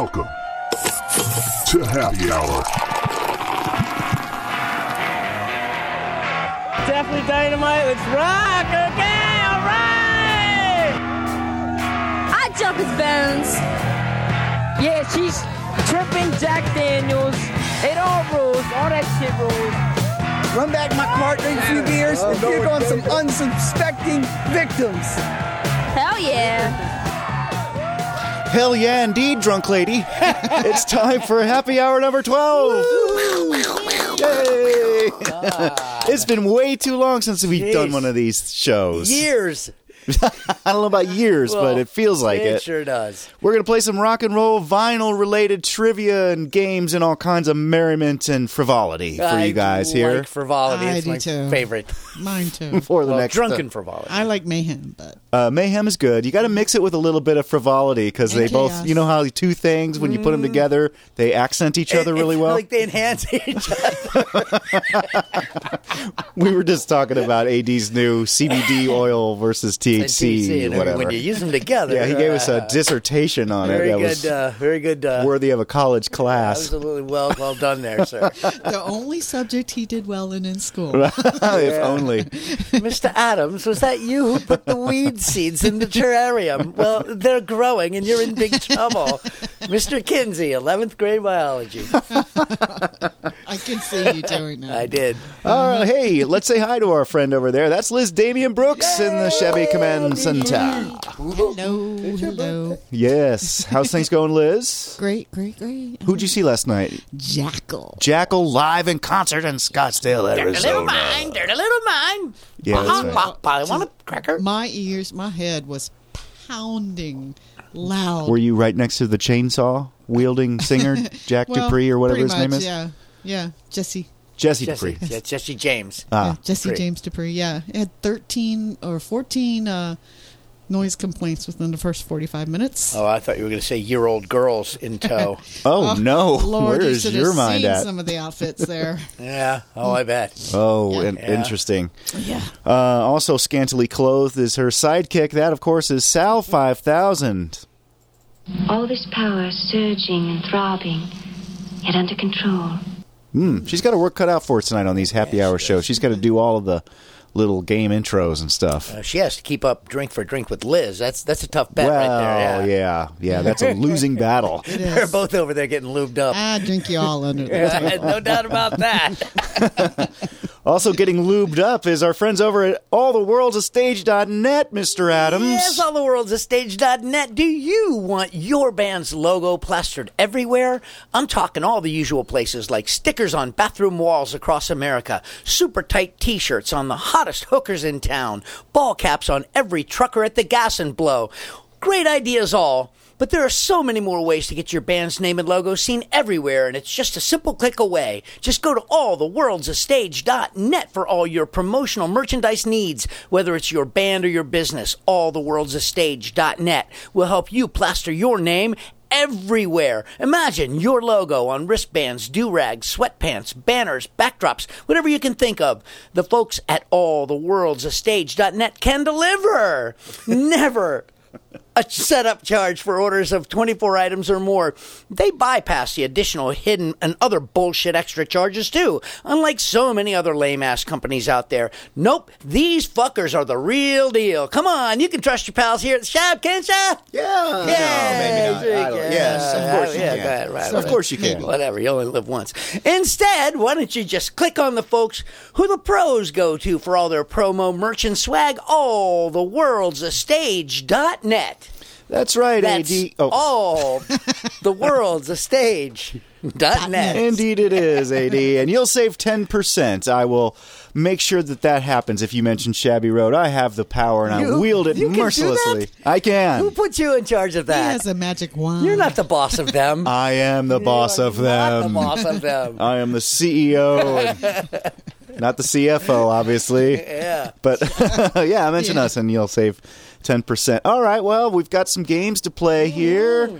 Welcome to Happy Hour. Definitely Dynamite. Let's rock. Okay, all right. I jump his bones. Yeah, she's tripping Jack Daniels. It all rules. All that shit rules. Run back my cart, drink a few beers, and pick on some unsuspecting victims. Hell yeah. Hell yeah, indeed, drunk lady. It's time for happy hour number 12. Yay! It's been way too long since we've done one of these shows. Years. I don't know about years, but it feels like it. It sure does. We're going to play some rock and roll vinyl-related trivia and games and all kinds of merriment and frivolity for you guys here. I like frivolity. I It's do my too. favorite. Mine too. For the next drunken frivolity. I like mayhem, but mayhem is good. You got to mix it with a little bit of frivolity because they And both, chaos. you know how the two things, when you put them together, they accent each other really well? Like they enhance each other. We were just talking about AD's new CBD oil versus THC, and whatever. when you use them together. Yeah, he gave us a dissertation on it. very That good. was Very good. worthy of a college class. Absolutely well done there, sir. the only subject he did well in school. If only. Mr. Adams, was that you who put the weed seeds in the terrarium? Well, they're growing and you're in big trouble. Mr. Kinsey, 11th grade biology. I can see you doing that. I did. All right, hey, let's say hi to our friend over there. That's Liz Damian Brooks in the Chevy Command Center. Hello. Yes. How's things going, Liz? Great. Who'd you see last night? Jackal. Jackal live in concert in Scottsdale, Arizona. Dirty little mine. Yeah, that's right. I want a cracker. My ears, my head was pounding loud. Were you right next to the chainsaw wielding singer Jack Well, Dupree or whatever pretty his name much, is? Yeah, Jesse. Jesse Jesse, Dupree. yeah, Jesse James. Jesse Dupree. James Dupree, yeah. It had 13 or 14 noise complaints within the first 45 minutes. Oh, I thought you were going to say year-old girls in tow. Oh, no. Lord, Where you is should your have mind seen at? some of the outfits there. Yeah. Oh, I bet. Oh, Yeah. interesting. Yeah. Also scantily clothed is her sidekick. That, of course, is Sal 5000. All this power surging and throbbing, yet under control. She's got her work cut out for her tonight on these happy hour shows. She's got to do all of the little game intros and stuff. She has to keep up drink for drink with Liz. That's a tough bet right there. Yeah, that's a losing battle. It They're is. both over there getting lubed up. I drink you all under the table. No doubt about that. Also getting lubed up is our friends over at alltheworldsastage.net, Mr. Adams. Yes, alltheworldsastage.net. Do you want your band's logo plastered everywhere? I'm talking all the usual places like stickers on bathroom walls across America, super tight t-shirts on the hottest hookers in town, ball caps on every trucker at the gas and blow. Great ideas all. But there are so many more ways to get your band's name and logo seen everywhere, and it's just a simple click away. Just go to alltheworldsastage.net for all your promotional merchandise needs, whether it's your band or your business. Alltheworldsastage.net will help you plaster your name everywhere. Imagine your logo on wristbands, do-rags, sweatpants, banners, backdrops, whatever you can think of. The folks at alltheworldsastage.net can deliver. Never a setup charge for orders of 24 items or more. They bypass the additional hidden and other bullshit extra charges too, unlike so many other lame-ass companies out there. Nope, these fuckers are the real deal. Come on, you can trust your pals here at the shop, can't ya? Yeah. No, maybe not. I don't- yes, of course you can. go ahead, right, Of course you can. Whatever, you only live once. Instead, why don't you just click on the folks who the pros go to for all their promo merch and swag, alltheworldsastage.net. That's right, That's AD. all the world's a stage.net. Indeed it is, AD. And you'll save 10%. I will make sure that happens if you mention Shabby Road. I have the power, and I wield it you can do mercilessly. that? I can. Who put you in charge of He that? has a magic wand. You're not the boss of them. I am the boss of Not the them. boss of them. I am the CEO. And not the CFO, obviously. Yeah. But, yeah, mention us, and you'll save 10%. All right, well, we've got some games to play here.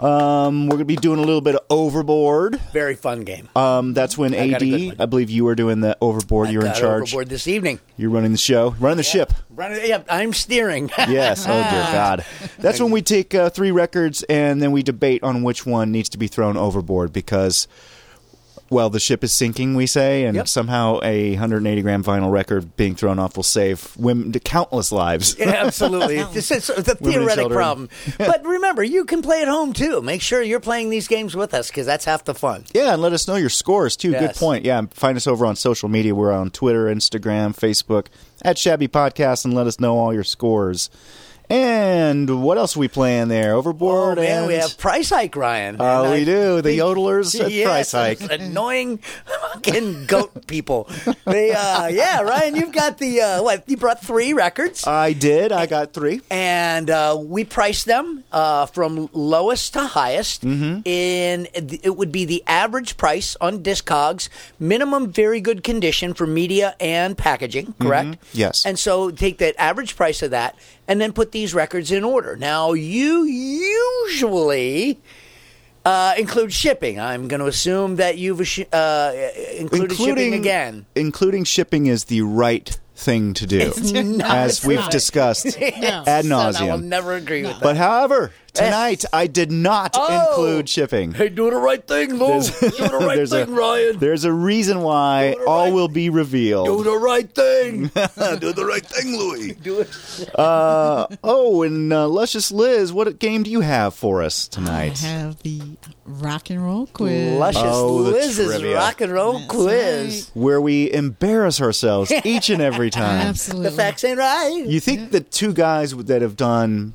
We're going to be doing a little bit of Overboard. Very fun game. That's when I got a good AD, one. I believe you were doing the Overboard. You're in Got charge. Overboard this evening. You're running the show. Running the ship. I'm steering. Yes. Oh, dear God. That's when we take 3 records and then we debate on which one needs to be thrown overboard because, well, the ship is sinking, we say, and somehow a 180-gram vinyl record being thrown off will save women, countless lives. Yeah, absolutely. It's a theoretic problem. But remember, you can play at home, too. Make sure you're playing these games with us because that's half the fun. Yeah, and let us know your scores, too. Yes. Good point. Yeah, find us over on social media. We're on Twitter, Instagram, Facebook, at Shabby Podcast, and let us know all your scores. And what else are we playing there? Overboard? Oh, man, and we have Price Hike, Ryan. Oh, we do. The yodelers at Price Hike. Those annoying fucking goat people. Ryan, you've got the, you brought 3 records. I did. I got 3. And we priced them from lowest to highest. Mm-hmm. It would be the average price on Discogs, minimum very good condition for media and packaging, correct? Mm-hmm. Yes. And so take that average price of that and then put these records in order. Now, you usually include shipping. I'm going to assume that you've included shipping again. Including shipping is the right thing to do, as we've discussed ad nauseum. I will never agree with that. But however, tonight I did not include shipping. Hey, do the right thing, Lou. Do the right thing, Ryan. There's a reason why all will be revealed. Do the right thing. Do the right thing, Louie. Do it. And Luscious Liz, what game do you have for us tonight? I have the rock and roll quiz. Luscious the Liz's trivia. rock and roll That's quiz. Where we embarrass ourselves each and every time. Absolutely. The facts ain't right. You think the 2 guys that have done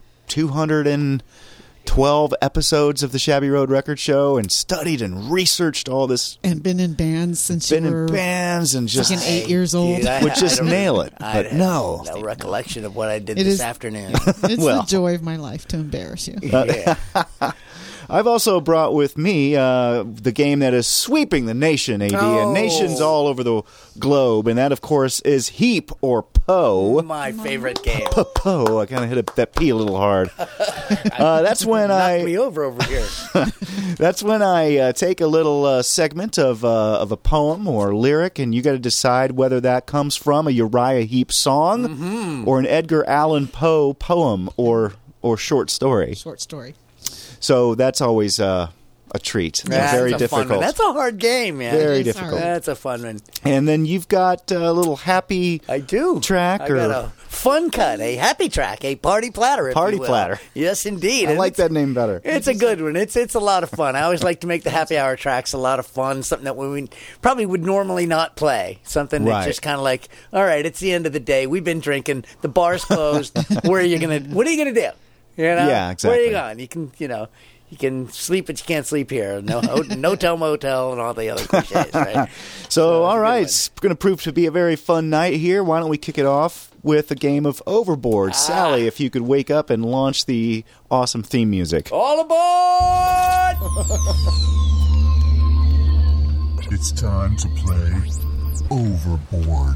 212 episodes of the Shabby Road Record Show and studied and researched all this, And been in bands since been you were in bands and just fucking 8 years old. Dude, would just nail it, I but no. no recollection of what I did It this is- afternoon. It's Well. the joy of my life to embarrass you. Yeah. I've also brought with me the game that is sweeping the nation, AD, and nations all over the globe, and that, of course, is Heap or Poe. My favorite game. Poe. I kind of hit that P a little hard. That's when Knocked me over here. That's when I take a little segment of a poem or lyric, and you got to decide whether that comes from a Uriah Heep song or an Edgar Allan Poe poem or short story. Short story. So that's always a treat. That's Very a fun difficult. one. That's a hard game, man. Very It is difficult. hard. That's a fun one. And then you've got a little happy I do. track I or got a fun cut, a happy track, a party platter. If Party you will. platter. Yes, indeed. I And like it's- that name better. It's a good one. It's a lot of fun. I always like to make the happy hour tracks a lot of fun. Something that we probably would normally not play. Something that's Right. just kind of like, all right, it's the end of the day. We've been drinking. The bar's closed. What are you gonna do? You know? Yeah, exactly. Where are you going? You can sleep, but you can't sleep here. No, no-tell motel and all the other cliches, right? So, all it's a good right, one. it's going to prove to be a very fun night here. Why don't we kick it off with a game of Overboard? Sally, if you could wake up and launch the awesome theme music. All aboard! It's time to play Overboard.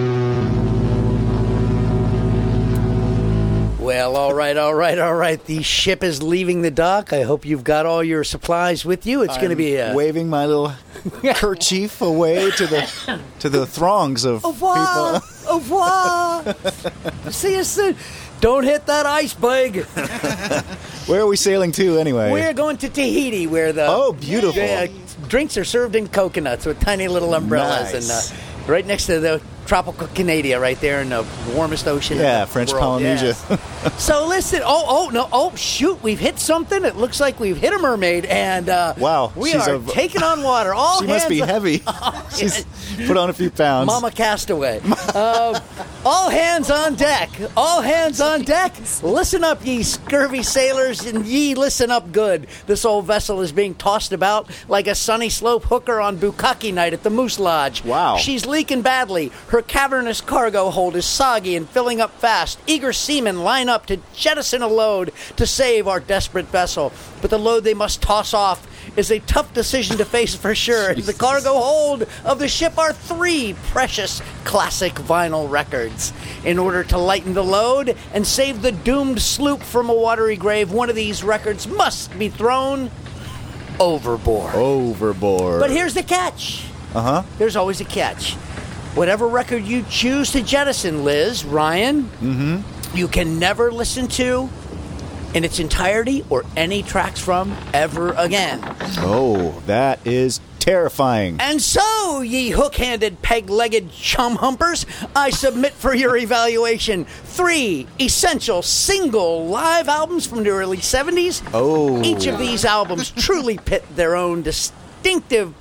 Well, all right. The ship is leaving the dock. I hope you've got all your supplies with you. It's going to be a Waving my little kerchief away to the throngs of au revoir. people. Au revoir. See you soon. Don't hit that iceberg. Where are we sailing to anyway? We're going to Tahiti, where the Beautiful. drinks are served in coconuts with tiny little umbrellas, Nice. and right next to the tropical Canada, right there in the warmest ocean. Yeah, in the French world. Polynesia. Yes. So listen. Oh shoot! We've hit something. It looks like we've hit a mermaid, and Wow, we she's are a- taking on water. All She must be hands- heavy. She's put on a few pounds. Mama Castaway. All hands on deck. All hands on deck. Listen up, ye scurvy sailors, and ye listen up good. This old vessel is being tossed about like a sunny slope hooker on Bukkake night at the Moose Lodge. Wow. She's leaking badly. Her Her cavernous cargo hold is soggy and filling up fast. Eager seamen line up to jettison a load to save our desperate vessel. But the load they must toss off is a tough decision to face for sure. The cargo hold of the ship are 3 precious classic vinyl records. In order to lighten the load and save the doomed sloop from a watery grave, one of these records must be thrown overboard. Overboard. But here's the catch. There's always a catch. Whatever record you choose to jettison, Liz, Ryan, you can never listen to in its entirety or any tracks from ever again. Oh, that is terrifying. And so, ye hook-handed, peg-legged chum-humpers, I submit for your evaluation 3 essential single live albums from the early 70s. Oh. Each of these albums truly put their own distinctive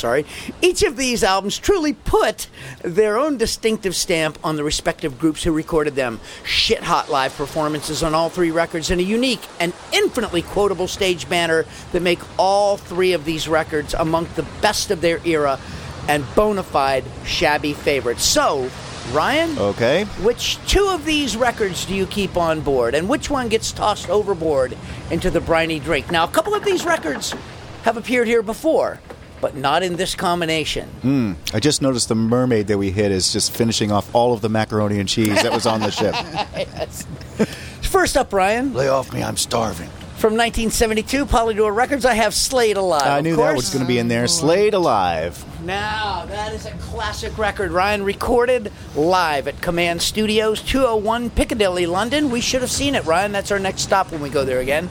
stamp on the respective groups who recorded them. Shit-hot live performances on all 3 records and a unique and infinitely quotable stage banner that make all 3 of these records among the best of their era and bona fide shabby favorites. So, Ryan? Okay. Which 2 of these records do you keep on board, and which one gets tossed overboard into the briny drink? Now, a couple of these records have appeared here before, but not in this combination. I just noticed the mermaid that we hit is just finishing off all of the macaroni and cheese that was on the ship. Yes. First up, Ryan. Lay off me, I'm starving. From 1972, Polydor Records, I have Slade Alive. I knew that was going to be in there. Slade Alive. Now, that is a classic record, Ryan. Recorded live at Command Studios, 201 Piccadilly, London. We should have seen it, Ryan. That's our next stop when we go there again.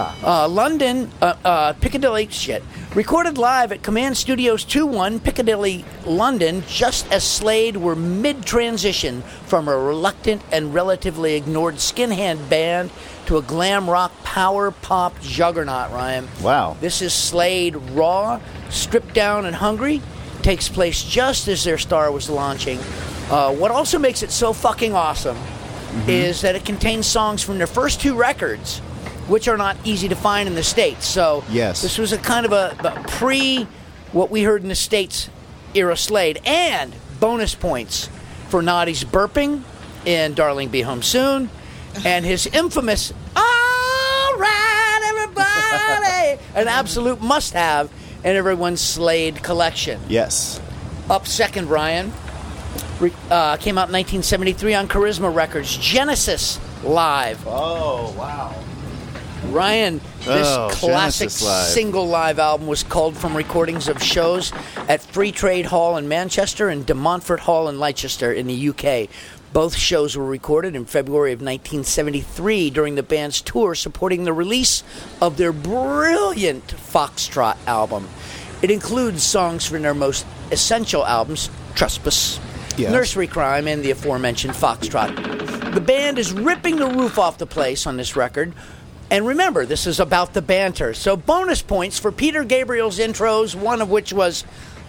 Piccadilly, Recorded live at Command Studios 201 Piccadilly, London, just as Slade were mid-transition from a reluctant and relatively ignored skinhead band to a glam rock power pop juggernaut, Ryan. Wow. This is Slade raw, stripped down and hungry. Takes place just as their star was launching. What also makes it so fucking awesome is that it contains songs from their first 2 records, which are not easy to find in the States. So yes, this was a kind of a pre what we heard in the States era Slade. And bonus points for Noddy's burping in Darling Be Home Soon, and his infamous "All right, everybody," an absolute must-have in everyone's Slade collection. Yes. Up second, Ryan. Came out in 1973 on Charisma Records. Genesis Live. Oh, wow. Ryan, this classic Live. single live album was culled from recordings of shows at Free Trade Hall in Manchester and De Montfort Hall in Leicester in the UK. Both shows were recorded in February of 1973 during the band's tour supporting the release of their brilliant Foxtrot album. It includes songs from their most essential albums, Trespass, Yes. Nursery Crime, and the aforementioned Foxtrot. The band is ripping the roof off the place on this record. And remember, this is about the banter. So bonus points for Peter Gabriel's intros, one of which was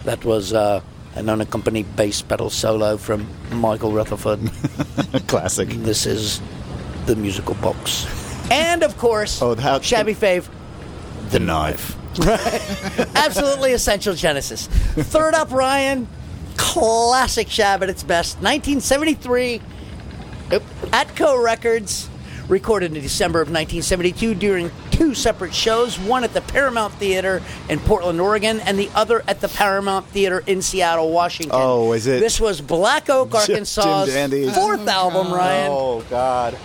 an unaccompanied bass pedal solo from Michael Rutherford. Classic. This is the musical box. And, of course, Shabby Fave, The Knife. Right. Absolutely essential Genesis. Third up, Ryan, classic Shab at its best. 1973, Atco Records, recorded in December of 1972 during 2 separate shows, one at the Paramount Theater in Portland, Oregon, and the other at the Paramount Theater in Seattle, Washington. Oh, is it? This was Black Oak, Arkansas's Jim Dandy's 4th album, Ryan. Oh, God.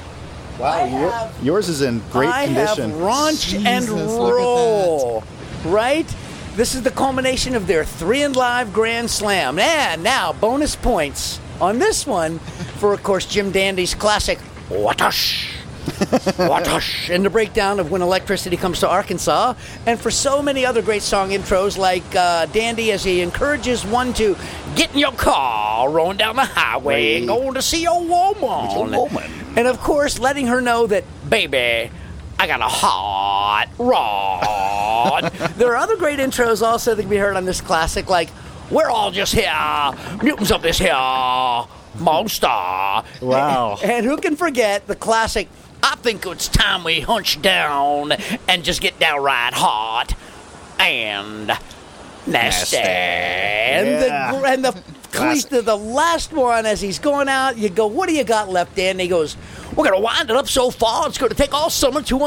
Wow, yours is in great condition. I have Raunch and Roll, right? This is the culmination of their 3 and Live Grand Slam. And now, bonus points on this one for, of course, Jim Dandy's classic Watush. Watush. And the breakdown of When Electricity Comes to Arkansas. And for so many other great song intros, like Dandy as he encourages one to get in your car, rolling down the highway, going to see your woman. And of course, letting her know that, baby, I got a hot rod. There are other great intros also that can be heard on this classic, like, we're all just here, mutants of this here monster. Wow. And who can forget the classic, I think it's time we hunch down and just get downright hot and nasty. Yeah. And the the last one as he's going out. You go, what do you got left, Dan? And he goes, we're going to wind it up so far, it's going to take all summer to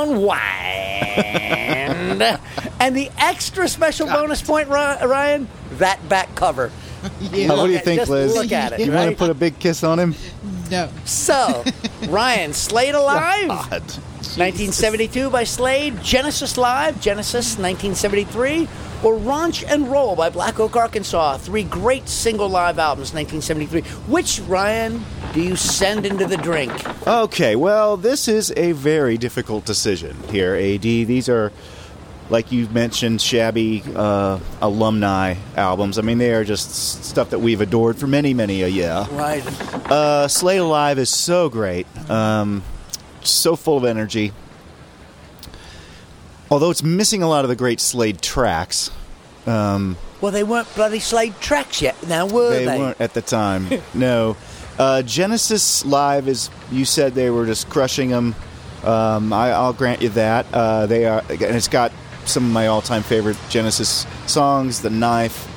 unwind. And the extra special bonus point, Ryan, that back cover. Yeah. What do you think, Just Liz? look at it, You right? want to put a big kiss on him? No. So, Ryan, Slade Alive, God. 1972 by Slade, Genesis Live, Genesis 1973, or Raunch and Roll by Black Oak, Arkansas. 3 great single live albums, 1973. Which, Ryan, do you send into the drink? Okay, well, this is a very difficult decision here, AD. These are, like you mentioned, shabby alumni albums. I mean, they are just stuff that we've adored for many, many a year. Right. Slade Alive is so great. So full of energy. Although it's missing a lot of the great Slade tracks. Well, they weren't bloody Slade tracks yet, now were they? They weren't at the time. No. Genesis Live, is you said they were just crushing them. I'll grant you that. They are, and it's got some of my all-time favorite Genesis songs, The Knife.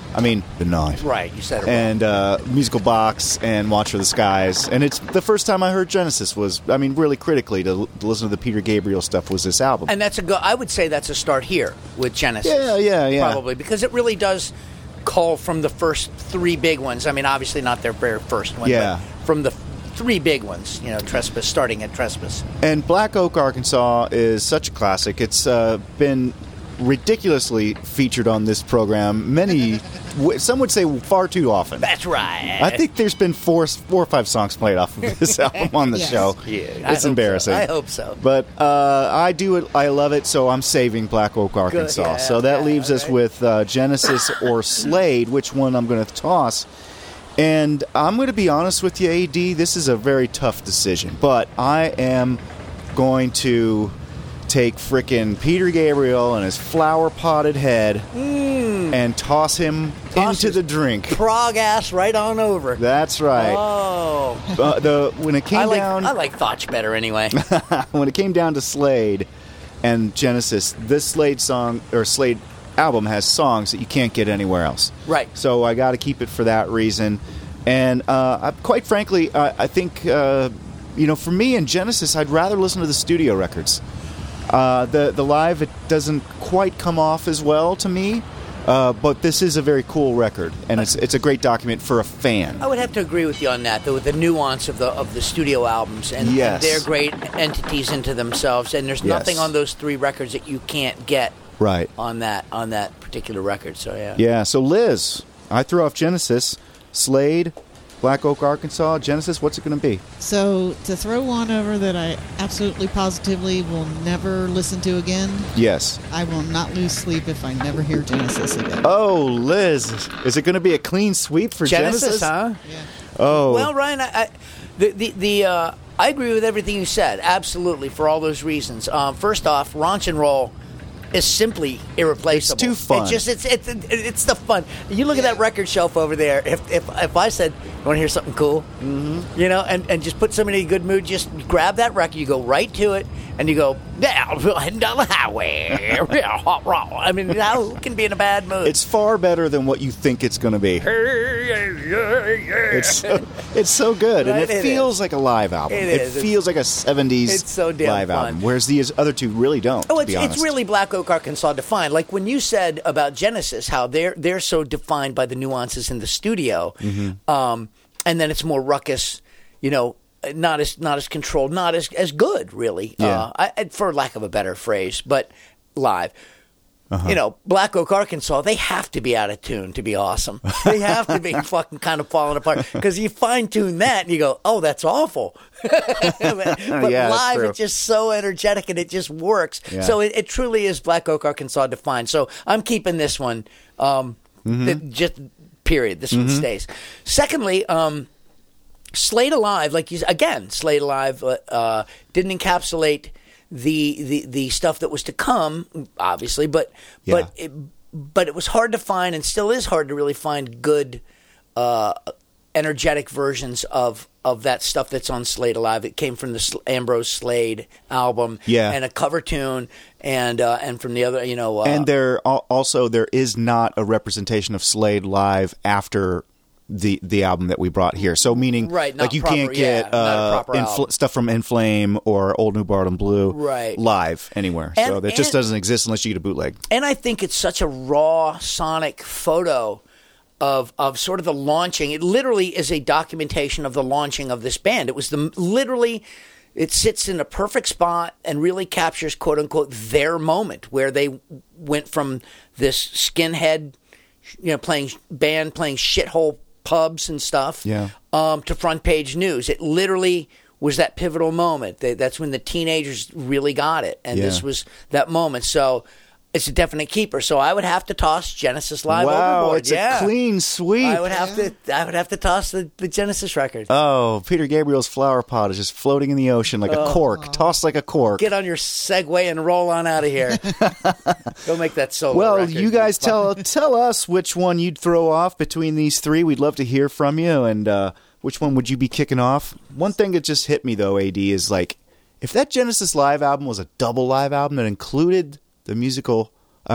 Right, you said it and Musical Box and Watch for the Skies. And it's the first time I heard Genesis was, really critically, to listen to the Peter Gabriel stuff was this album. And that's I would say that's a start here with Genesis. Yeah. Probably, because it really does call from the first 3 big ones. I mean, obviously not their very first one, Yeah. but from the 3 big ones, Trespass, starting at Trespass. And Black Oak, Arkansas is such a classic. It's been ridiculously featured on this program some would say far too often. That's right. I think there's been 4 or 5 songs played off of this album on the Yes. show. Yeah, It's embarrassing. I hope so. But I love it, so I'm saving Black Oak, Arkansas. yeah, So that yeah, leaves us right. with Genesis or Slade, which one I'm going to toss. And I'm going to be honest with you, AD, this is a very tough decision. But I am going to take frickin' Peter Gabriel and his flower-potted head and toss him into the drink. Prague ass right on over. That's right. Oh. When it came down... I like Thotch better anyway. when it came down to Slade and Genesis, this Slade song or Slade album has songs that you can't get anywhere else. Right. So I got to keep it for that reason. And quite frankly, I think for me in Genesis, I'd rather listen to the studio records. The live, it doesn't quite come off as well to me. But this is a very cool record, and it's a great document for a fan. I would have to agree with you on that, though, with the nuance of the studio albums, and they're great entities into themselves. And there's nothing on those 3 records that you can't get right on that particular record. So yeah. So Liz, I threw off Genesis, Slade, Black Oak, Arkansas. Genesis, what's it going to be? So to throw one over that I absolutely positively will never listen to again. Yes. I will not lose sleep if I never hear Genesis again. Oh, Liz, is it going to be a clean sweep for Genesis? Huh? Yeah. Oh. Well, Ryan, I agree with everything you said. Absolutely, for all those reasons. First off, Raunch and Roll is simply irreplaceable. It's too fun. It's the fun. You look at that record shelf over there. If I said, "You want to hear something cool?" Mm-hmm. and just put somebody in a good mood, just grab that record. You go right to it, and you go, "Yeah, heading down the highway." I mean, who can be in a bad mood? It's far better than what you think it's going to be. It's so good, Right, and it feels like a live album. It feels like a 70s it's so damn live fun. album, whereas these other 2 really don't. Oh, to be honest. it's really Black Oak, Arkansas defined. Like when you said about Genesis, how they're so defined by the nuances in the studio, and then it's more ruckus, not as controlled, not as good, really, for lack of a better phrase, but live. Black Oak, Arkansas, they have to be out of tune to be awesome. They have to be fucking kind of falling apart. Because you fine-tune that and you go, oh, that's awful. but live, it's just so energetic and it just works. Yeah. So it truly is Black Oak, Arkansas defined. So I'm keeping this one, just period. This one stays. Secondly, Slade Alive, Slade Alive didn't encapsulate the stuff that was to come, obviously, but it was hard to find, and still is hard to really find good energetic versions of that stuff that's on Slade Alive. It came from the Ambrose Slade album, and a cover tune, and from the other, and there is not a representation of Slade live after the album that we brought here. So meaning, Right, not like you proper- can't get not a proper album. stuff from In Flame or Old New Barton Blue Right. live anywhere. So And- that just and- doesn't exist unless you get a bootleg. And I think it's such a raw sonic photo of sort of the launching. It literally is a documentation of the launching of this band. It was literally it sits in a perfect spot and really captures quote unquote their moment where they went from this skinhead, playing shithole pubs and stuff, to front page news. It literally was that pivotal moment. That's when the teenagers really got it, and this was that moment. So it's a definite keeper. So I would have to toss Genesis Live overboard. It's a clean sweep. I would have to toss the Genesis record. Oh, Peter Gabriel's Flower Pot is just floating in the ocean like a cork, tossed like a cork. Get on your Segway and roll on out of here. Go make that solo Well, record. you guys tell us which one you'd throw off between these three. We'd love to hear from you. And which one would you be kicking off? One thing that just hit me, though, AD, is like, if that Genesis Live album was a double live album that included the musical,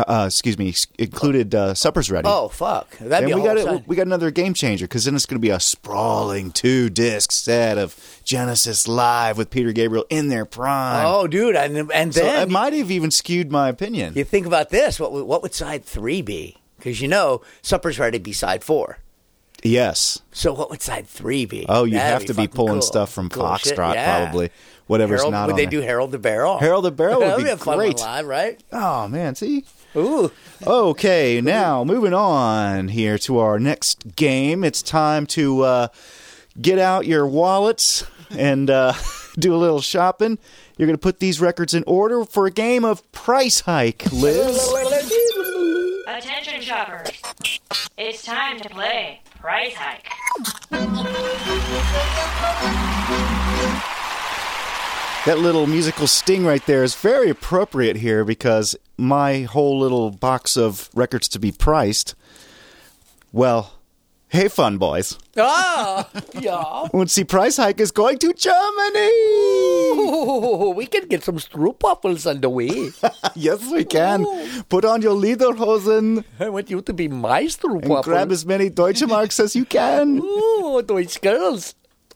included Supper's Ready. Oh, fuck. That'd be a whole side. we got another game changer, because then it's going to be a sprawling 2-disc set of Genesis Live with Peter Gabriel in their prime. Oh, dude. And So then it might have even skewed my opinion. you think about this. What would side 3 be? Because Supper's Ready be side 4. Yes. So what would side 3 be? Oh, you That'd have to be fucking pulling cool. stuff from Cool shit, Foxtrot, yeah. probably. Whatever's Harold, not would on they there. do Harold the Barrel? Harold the Barrel would That'd be a fun great. one live, right? Oh, man, see? Ooh. Okay, now moving on here to our next game. It's time to get out your wallets and do a little shopping. You're going to put these records in order for a game of Price Hike, Liz. Attention shoppers. It's time to play Price Hike. That little musical sting right there is very appropriate here, because my whole little box of records to be priced, well, hey, fun boys. Ah, yeah. Unsi Price Hike is going to Germany. Ooh, we can get some stroopwafels on the way. Yes, we can. Put on your lederhosen I want you to be my and stroopwafel. grab as many Deutsche Marks as you can. Ooh, Deutsch girls.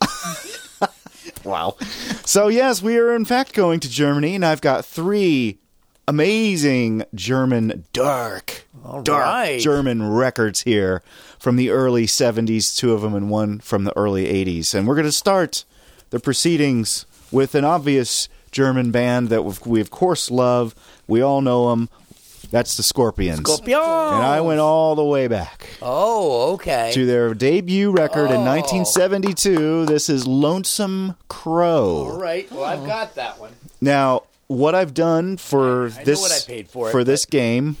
Wow. So, yes, we are in fact going to Germany, and I've got 3 amazing German dark right. German records here from the early 70s, 2 of them, and 1 from the early 80s. And we're going to start the proceedings with an obvious German band that we, of course, love. We all know them. That's the Scorpions. Scorpions. And I went all the way back Oh, okay. to their debut record in 1972. This is Lonesome Crow. All right. Well, I've got that one. Now, what I've done for I know this what I paid for it, this game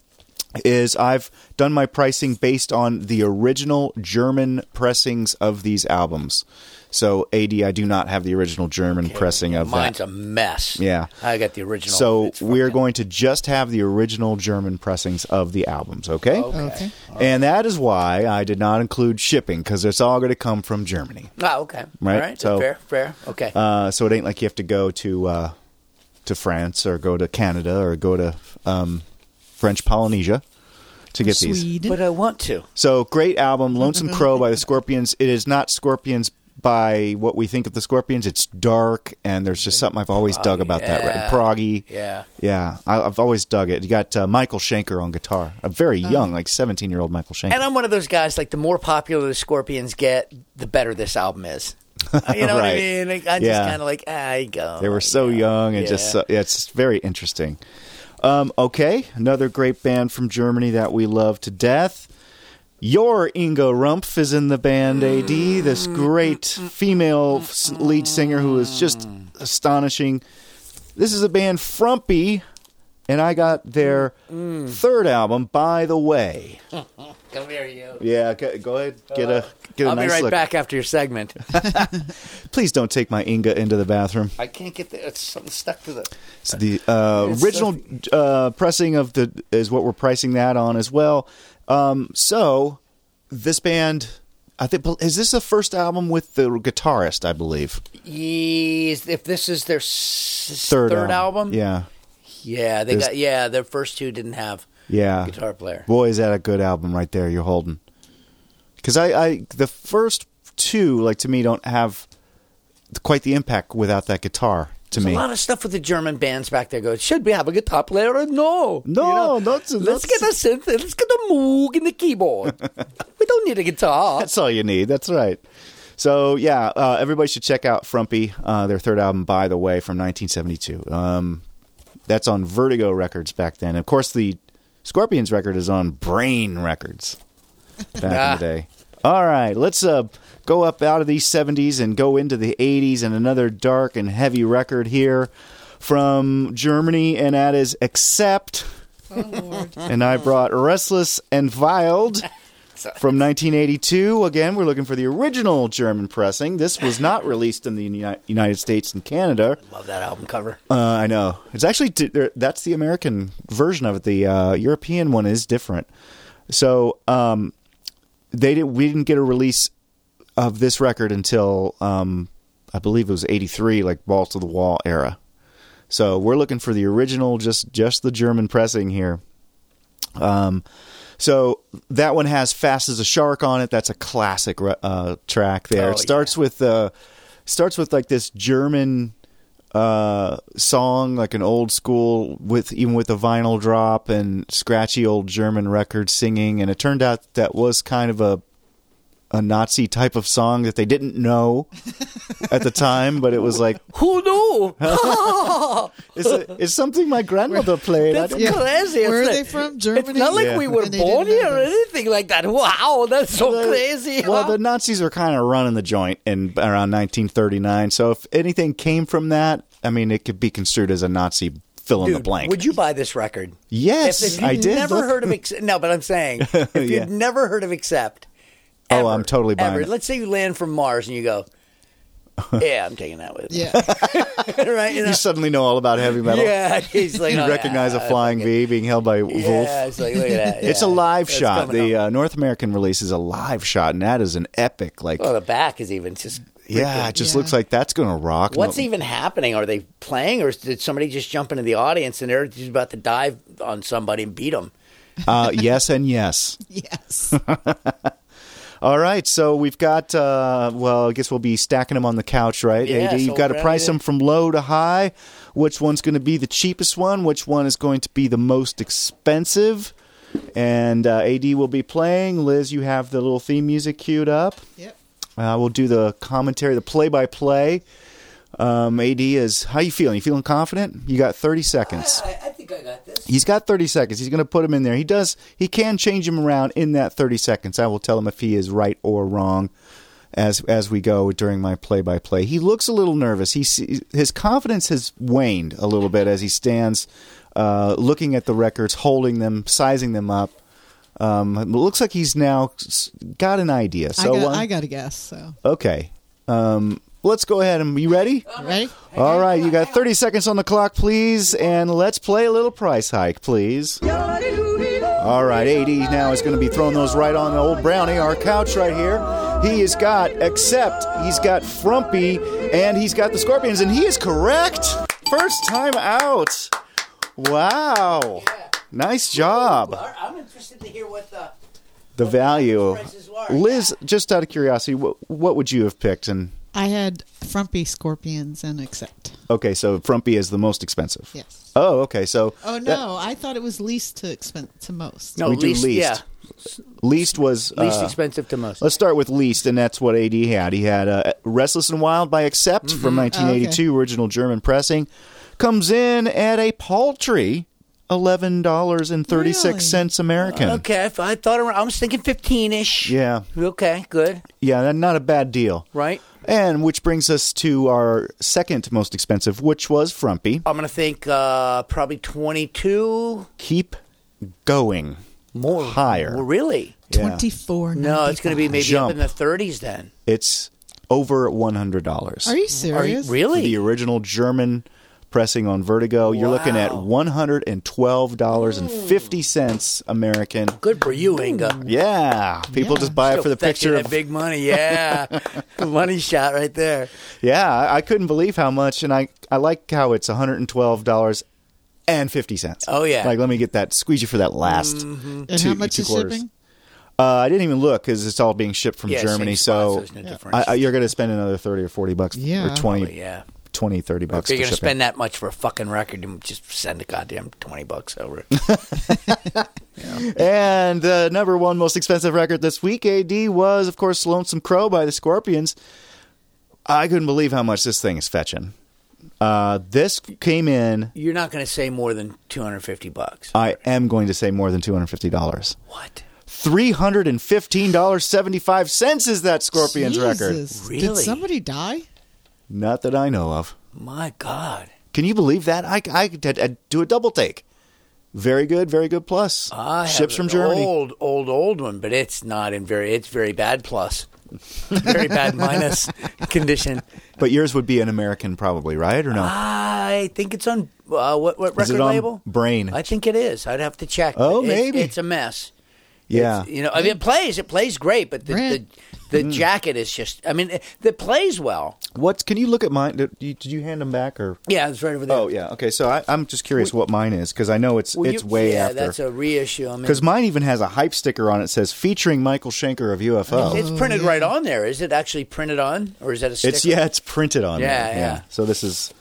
is I've done my pricing based on the original German pressings of these albums. So, AD, I do not have the original German pressing of Mine's that. a mess. Yeah. I got the original. So, It's we're fucking- going to just have the original German pressings of the albums, okay? Okay. And that is why I did not include shipping, because it's all going to come from Germany. Oh, okay. Right, All right. so- Fair. Okay. So it ain't like you have to go to France or go to Canada or go to French Polynesia to get these. Sweden. But I want to. So great album, Lonesome Crow by the Scorpions. It is not Scorpions by what we think of the Scorpions. It's dark, and there's just something I've always dug about that. yeah. Proggy. Yeah. Yeah, I've always dug it. You got Michael Schenker on guitar. A very young, like 17-year-old Michael Schenker. And I'm one of those guys, like, the more popular the Scorpions get, the better this album is. You know what I Right. mean? Like, I just Yeah. kind of like, I go. They were so young and just it's very interesting. Okay, another great band from Germany that we love to death. Your Inga Rumpf is in the band, AD, this great female lead singer who is just astonishing. This is a band, Frumpy, and I got their third album, By the Way. Come here, you. Yeah, go ahead, get a I'll nice be right look. back after your segment. Please don't take my Inga into the bathroom. I can't get the. It's something stuck to the. So the original pressing of is what we're pricing that on as well. So this band, I think, is this the first album with the guitarist? I believe Yes, if this is their third album, Yeah, yeah, their first 2 didn't have yeah. guitar player. Boy, is that a good album right there. You're holding. Because the first two, like, to me, don't have quite the impact without that guitar. There's a lot of stuff with the German bands back there. Should we have a guitar player? No. Let's get a synth. Let's get a Moog in the keyboard. We don't need a guitar. That's all you need. That's right. So, yeah, everybody should check out Frumpy, their third album, by the way, from 1972. That's on Vertigo Records back then. Of course, the Scorpions record is on Brain Records back in the day. All right, let's go up out of these 70s and go into the 80s and another dark and heavy record here from Germany, and that is Accept. Oh, Lord. And I brought Restless and Wild from 1982. Again, we're looking for the original German pressing. This was not released in the United States and Canada. Love that album cover. I know. It's actually, that's the American version of it. The European one is different. So, we didn't get a release of this record until I believe it was 83, like Balls to the Wall era. So we're looking for the original, just the German pressing here. So that one has Fast as a Shark on it. That's a classic track there. It starts with like this German song, like an old school even with a vinyl drop and scratchy old German record singing, and it turned out that was kind of a Nazi type of song that they didn't know at the time, but it was like, who knew? It's something my grandmother played. That's crazy. Where are they from? Germany? It's not like we were born here or anything like that. Wow, that's so crazy. Well, the Nazis were kind of running the joint in around 1939, so if anything came from that, I mean, it could be construed as a Nazi fill in the blank. Would you buy this record? Yes, if I did. Never heard of no, but I'm saying if you've never heard of Accept. Ever, I'm totally buying it. Let's say you land from Mars and you go, yeah, I'm taking that with me. Yeah. Right? You suddenly know all about heavy metal. Yeah. He's like, you recognize a flying V being held by Wolf. Yeah, it's like, look at that. It's a live That's shot. The up. North American release is a live shot, and that is an epic. Like, the back is even just. Yeah, it just looks like that's going to rock. What's even happening? Are they playing, or did somebody just jump into the audience and they're just about to dive on somebody and beat them? Yes and yes. Yes. All right, so we've got, I guess we'll be stacking them on the couch, right? Yeah, AD, you've got to price them from low to high. Which one's going to be the cheapest one? Which one is going to be the most expensive? And AD will be playing. Liz, you have the little theme music queued up. Yep. We'll do the commentary, the play-by-play. AD is, how you feeling? You feeling confident? You got 30 seconds. I think I got this. He's got 30 seconds. He's going to put him in there. He can change him around in that 30 seconds. I will tell him if he is right or wrong as we go during my play-by-play. He looks a little nervous. His confidence has waned a little bit as he stands looking at the records, holding them, sizing them up. It looks like he's now got an idea. So I got a guess. So okay. Let's go ahead. You ready? Ready? All right. You got 30 seconds on the clock, please. And let's play a little price hike, please. All right. AD now is going to be throwing those right on the old Brownie, our couch right here. He has got Accept, he's got Frumpy, and he's got the Scorpions. And he is correct. First time out. Wow. Yeah. Nice job. I'm interested to hear what the value. prices were. Liz, just out of curiosity, what would you have picked? And I had Frumpy, Scorpions, and Accept. okay, so Frumpy is the most expensive. Yes. Oh, okay. So Oh no, I thought it was least to most. No, we do least. Yeah. Least was Least expensive to most. Let's start with least, and that's what AD had. He had Restless and Wild by Accept from 1982, original German pressing. Comes in at a paltry $11.36 American. Okay, I thought I was thinking 15-ish. Yeah. Okay, good. Yeah, not a bad deal. Right. And which brings us to our second most expensive, which was Frumpy. I'm going to think probably 22. Keep going. More. Higher. Well, really? Yeah. $24.95. No, it's going to be maybe Jump. up in the 30s then. It's over $100. Are you serious? Really? For the original German pressing on Vertigo, you're looking at $112.50 American. Good for you, Inga. Yeah, people just buy it for the picture of of. big money. Yeah, money shot right there. Yeah, I couldn't believe how much, and I like how it's $112.50. Oh yeah. Like, let me get that. Squeeze you for that last. And how much is quarters. shipping? I didn't even look because it's all being shipped from Yeah, Germany. same spot, So there's no difference. you're going to spend another $30 or $40, Yeah. or 20, Probably, yeah. 20, 30 bucks. If you're for going to shipping. spend that much for a fucking record, you just send a goddamn $20 over. And the number one most expensive record this week, AD, was, of course, Lonesome Crow by the Scorpions. I couldn't believe how much this thing is fetching. This came in. You're not going to say more than $250. I am going to say more than $250. What? $315.75 is that Scorpions record. Jesus. Really? Did somebody die? Not that I know of. My God. Can you believe that? I'd do a double take. Very good plus. I Ships have from an Germany. old one, but it's not in it's very bad plus. Very bad minus condition. But yours would be an American probably, right? Or no? I think it's on what record Is it on label? Brain? I think it is. I'd have to check. Oh, It's- maybe. It's a mess. Yeah. It's, I mean, it plays great, but the jacket is just. I mean, it plays well. Can you look at mine? Did you hand them back or? Yeah, it's right over there. Oh yeah. Okay. So I'm just curious what mine is because I know it's way after. Yeah, that's a reissue. I mean, Because mine even has a hype sticker on it. Says featuring Michael Schenker of UFO. it's printed right on there. Is it actually printed on, or is that a sticker? It's printed on there. Yeah. So this is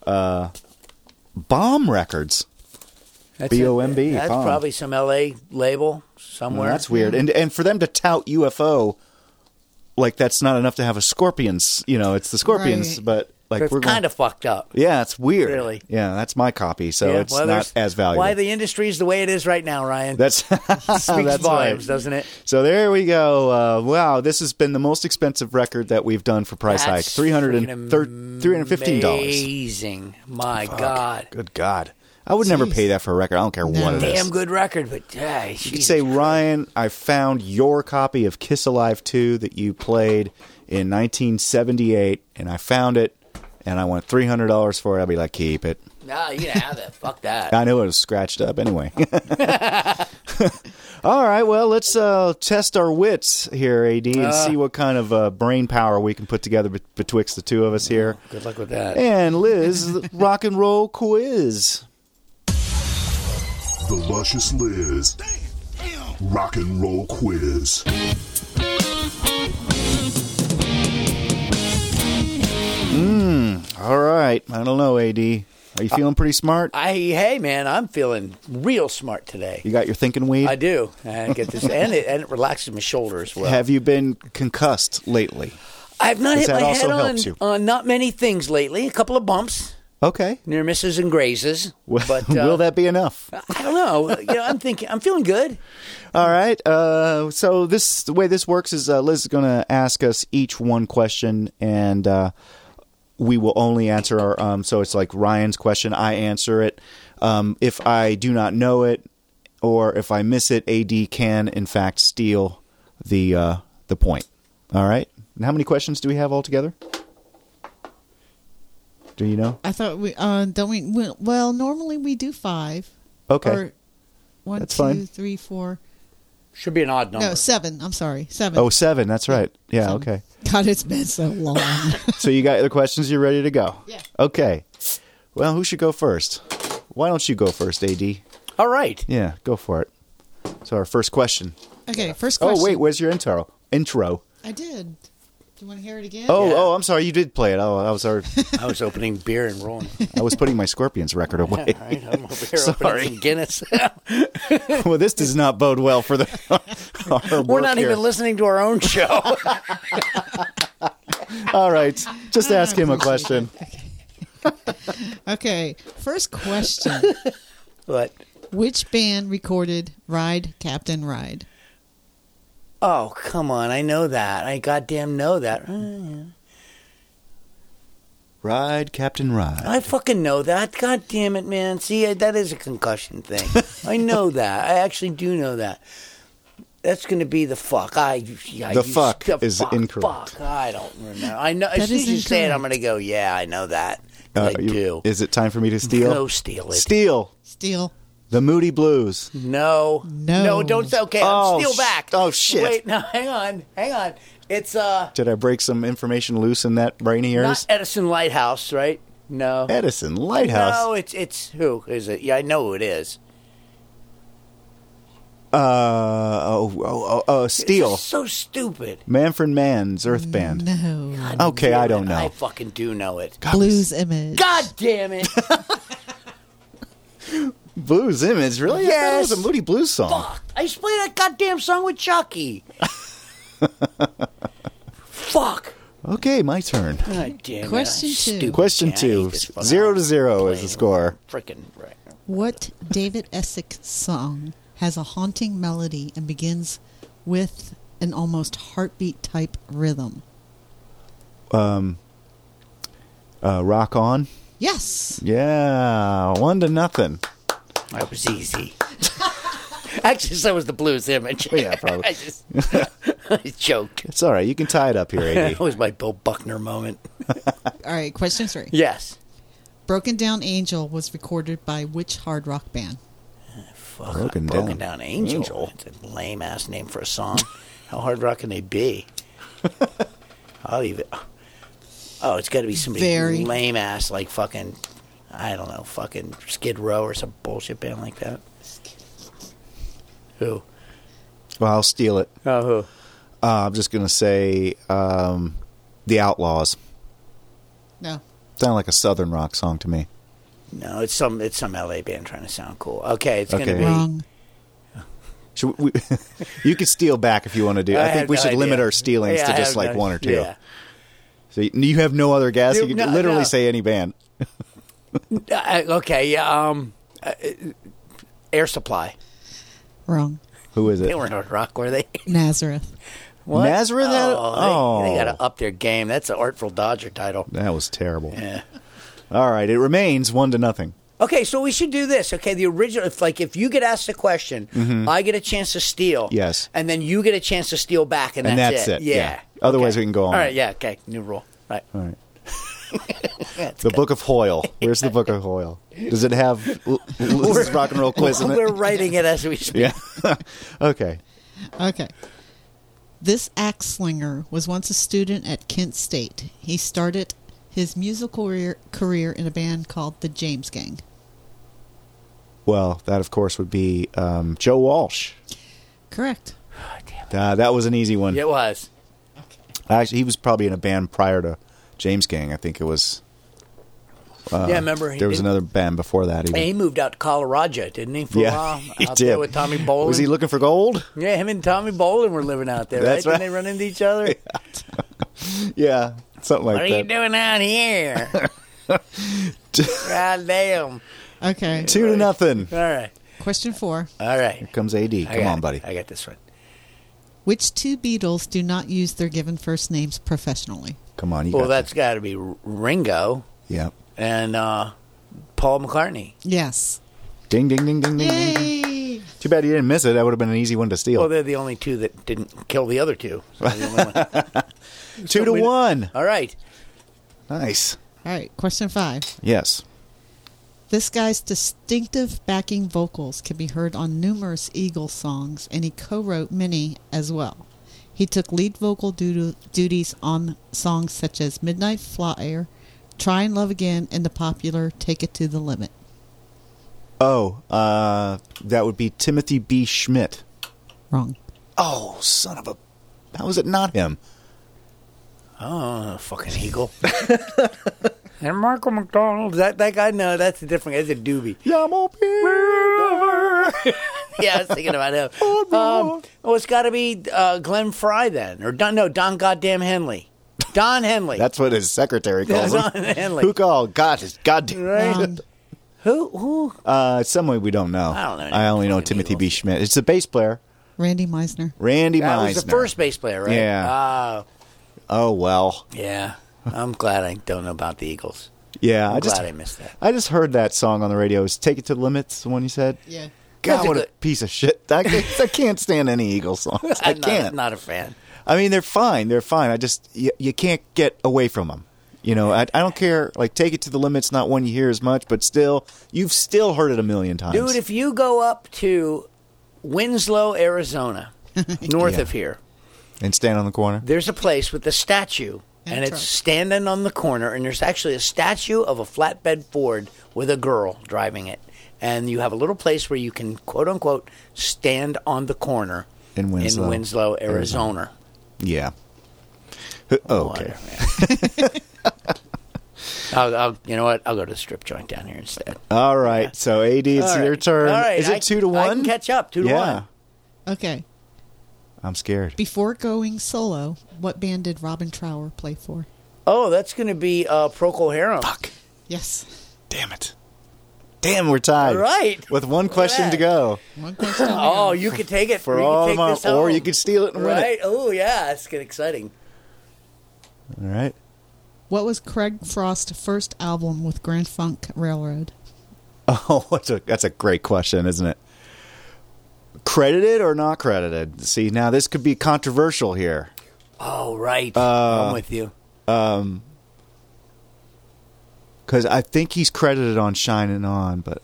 Bomb Records. That's B-O-M-B, That's Bomb. probably some LA label somewhere. Well, that's weird. And for them to tout UFO, like that's not enough to have a Scorpions. It's the Scorpions, Right. but like It's we're kind of fucked up. Yeah, it's weird. Really. Yeah, that's my copy, so Yeah, it's well, not there's- as valuable. Why the industry is the way it is right now, Ryan. That's Speaks that's volumes, right. doesn't it? So there we go. Wow, this has been the most expensive record that we've done for Price Hike. That's $315. Amazing. My God. Good God. I would never pay that for a record. I don't care what it is. Damn good record, but You could say, Ryan, I found your copy of Kiss Alive 2 that you played in 1978, and I found it, and I want $300 for it. I'd be like, keep it. No, you can have that. Fuck that. I know it was scratched up anyway. All right, well, let's test our wits here, AD, and see what kind of brain power we can put together betwixt the two of us here. Good luck with that. And Liz, rock and roll quiz. The Luscious Liz. Rock and Roll Quiz. All right. I don't know, AD. Are you feeling pretty smart? Hey, man, I'm feeling real smart today. You got your thinking weed? I do. I get this, and it relaxes my shoulder as well. Have you been concussed lately? I have not hit that my also head helps you. on not many things lately. A couple of bumps, Okay. near misses and grazes. But Will that be enough? I don't know. I'm feeling good. All right. So the way this works is Liz is going to ask us each one question, and we will only answer our. So it's like Ryan's question. I answer it. If I do not know it, or if I miss it, AD can in fact steal the point. All right. And how many questions do we have altogether? Do you know? I thought we don't we. Well, normally we do 5. Okay. Or 1, That's 2, fine. 3, 4. Should be an odd number. No, 7. I'm sorry, 7. Oh, 7. That's right. Yeah. 7. Okay. God, it's been so long. So you got the questions. You're ready to go. Yeah. Okay. Well, who should go first? Why don't you go first, AD? All right. Yeah, go for it. So our first question. Okay, first question. Oh wait, where's your intro? I did. Do you want to hear it again? Oh, I'm sorry. You did play it. Oh, I I was opening beer and rolling. I was putting my Scorpions record away. All right, I'm over here Sorry. opening some Guinness. Well, this does not bode well for our We're work not here. even listening to our own show. All right, just ask him a question. Okay, first question. But Which band recorded Ride, Captain Ride? oh, come on! I know that. I goddamn know that. Ride, Captain Ride. I fucking know that. God damn it, man. See, that is a concussion thing. I know that. I actually do know that. That's going to be the fuck. The fuck is incorrect. Fuck. I don't remember. I know. As That soon as is you say it, I'm incorrect. going to go, yeah, I know that. I do. Is it time for me to steal? Go steal it. Steal. Steal. The Moody Blues. No. No. No, don't say, okay, Oh, steal back. oh, shit. Wait, no, hang on. It's, Did I break some information loose in that brain of yours? not Edison Lighthouse, right? No. Edison Lighthouse. No, it's who is it? Yeah, I know who it is. Steel. It's so stupid. Manfred Mann's Earth Band. No. God Okay, damn I it. don't know. I fucking do know it. Blues Image. God damn it. Blues Image, really? I thought it was Yes. a Moody Blues song. Fuck. I used to play that goddamn song with Chucky. Fuck. Okay, my turn. God damn Question it. two. Stupid Question shit. I hate 2. this fucking 0-0 is the playing score. Frickin' right. What David Essex song has a haunting melody and begins with an almost heartbeat type rhythm? Rock On. Yes. Yeah, 1-0. That was easy. Actually, so was the Blues Image. Yeah, probably. I joked. It's all right. You can tie it up here, AD. That was my Bill Buckner moment. All right, question 3. Yes. Broken Down Angel was recorded by which hard rock band? Fuck, Broken Broken Down Down Angel. It's a lame ass name for a song. How hard rock can they be? I'll even. Oh, it's got to be somebody Very. lame ass like fucking. I don't know, fucking Skid Row or some bullshit band like that. Who? Well, I'll steal it. Oh, who? I'm just going to say The Outlaws. No. Sound like a Southern rock song to me. No, it's some LA band trying to sound cool. Okay, it's going to Okay. be. Wrong. Should we, you can steal back if you want to do. I think have we no should limit idea. our stealings Yeah, to I just have like no- one or two. yeah. So you have no other guess. You Dude, can no, literally no. say any band. Okay, yeah. Air Supply. Wrong. Who is They it? weren't hard rock, were they? Nazareth. What? Nazareth? They got to up their game. That's an Artful Dodger title. That was terrible. Yeah. All right, it remains 1-0. Okay, so we should do this. Okay, the original. If you get asked a question, I get a chance to steal. Mm-hmm. Yes. And then you get a chance to steal back, and And that's that's it, Yeah. yeah. Otherwise Okay. we can go on. All right. Yeah. Okay. New rule. Right. All right. That's The good. Book of Hoyle. Where's the Book of Hoyle? Does it have Liz's rock and roll quiz in it? We're writing it as we speak. Yeah. Okay. Okay. This axe slinger was once a student at Kent State. He started his musical career in a band called the James Gang. Well, that of course would be Joe Walsh. Correct. That was an easy one. It was. Actually, he was probably in a band prior to James Gang. I think it was. Yeah, remember There was another band before that. Even. He moved out to Colorado, didn't he? For a while, he out did. there with Tommy Bolin. Was he looking for gold? Yeah, him and Tommy Bolin were living out there. That's right? right. Didn't they run into each other? Yeah, something like What are that. you doing out here? God damn. Okay. 2-0. All right. Question 4. All right. Here comes AD. I Come got on, it. buddy. I got this one. Which two Beatles do not use their given first names professionally? Come on, you Well, got that's got to be Ringo this. Yeah. and Paul McCartney. Yes. Ding, ding, ding, ding, ding, ding, ding. Yay! Too bad you didn't miss it. That would have been an easy one to steal. Well, they're the only two that didn't kill the other two. So they're the only one. 2-1. All right. Nice. All right. Question 5. Yes. This guy's distinctive backing vocals can be heard on numerous Eagles songs, and he co-wrote many as well. He took lead vocal duties on songs such as Midnight Flyer, Try and Love Again, and the popular Take It to the Limit. Oh, that would be Timothy B. Schmidt. Wrong. Oh, son of a... How is it not him? Oh, fucking Eagle. And Michael McDonald. That guy? No, that's a different guy. That's a doobie. Yeah, I'm a Yeah, I was thinking about him. It's got to be Glenn Fry then. Or Don Goddamn Henley. Don Henley. That's what his secretary calls him. Don Henley. Who called? God, his goddamn... Wrong. Who? Someone we don't know. I don't know. I only know Fucking Timothy Eagles. B. Schmidt. It's the bass player. Randy Meisner. Randy That Meisner. was the first bass player, right? Yeah. Oh, well. Yeah. I'm glad I don't know about the Eagles. Yeah, I'm glad I missed that. I just heard that song on the radio. It's Take It to the Limits, the one you said? Yeah. God, That's a what a good- piece of shit. I can't stand any Eagles songs. I I'm can't. not a fan. I mean, they're fine. They're fine. I just, you can't get away from them. You know, I don't care. Like, Take It to the Limit's not one you hear as much, but still, you've still heard it a million times. Dude, if you go up to Winslow, Arizona, north Yeah. of here, and stand on the corner. there's a place with a statue, and it's truck. standing on the corner, and there's actually a statue of a flatbed Ford with a girl driving it. and you have a little place where you can, quote unquote, stand on the corner In Winslow, Arizona. Yeah. Okay. You know what? I'll go to the strip joint down here instead. All right. So, AD, it's All your right. turn. All right. Is it 2-1? I can catch up 2-1. Okay. I'm scared. Before going solo, what band did Robin Trower play for? Oh, that's going to be Procol Harum. Fuck. Yes. Damn it. Damn, we're tied. All right. With one question to go. One question. Oh, you could take it. For you all could take my, this home. or you could steal it and win Right? it. Oh, yeah. That's getting exciting. All right. What was Craig Frost's first album with Grand Funk Railroad? Oh, that's a great question, isn't it? Credited or not credited? See, now this could be controversial here. Oh, right. I'm with you. Because I think he's credited on Shining On, but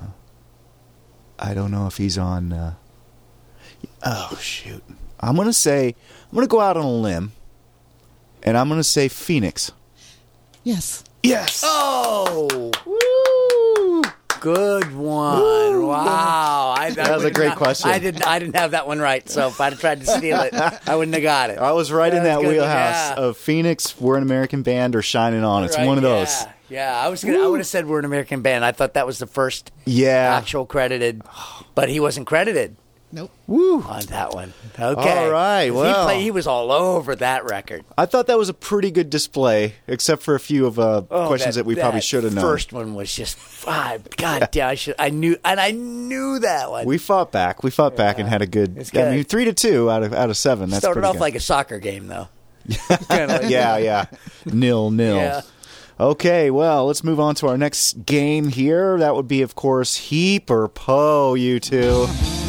I don't know if he's on... oh, shoot. I'm going to go out on a limb, and I'm going to say Phoenix. Yes. Yes! Oh! Woo! Good one. Woo. Wow. That was a great question. I didn't have that one right, so if I'd tried to steal it, I wouldn't have got it. I was right in that good. wheelhouse of Phoenix, We're an American Band, or Shining On. It's Right, one of those. Yeah, I would have said We're an American Band. I thought that was the first actual credited, but he wasn't credited. Nope. Woo. On that one. Okay. All right, well. He was all over that record. I thought that was a pretty good display, except for a few of questions that we probably should have known. First one was just God damn! I knew that one. We fought back. And had a good. It's good. I mean, 3-2 out of 7. That's started pretty off good. like a soccer game, though. Yeah. 0-0. Yeah. Okay, well, let's move on to our next game here. That would be, of course, Heap or Poe, you two.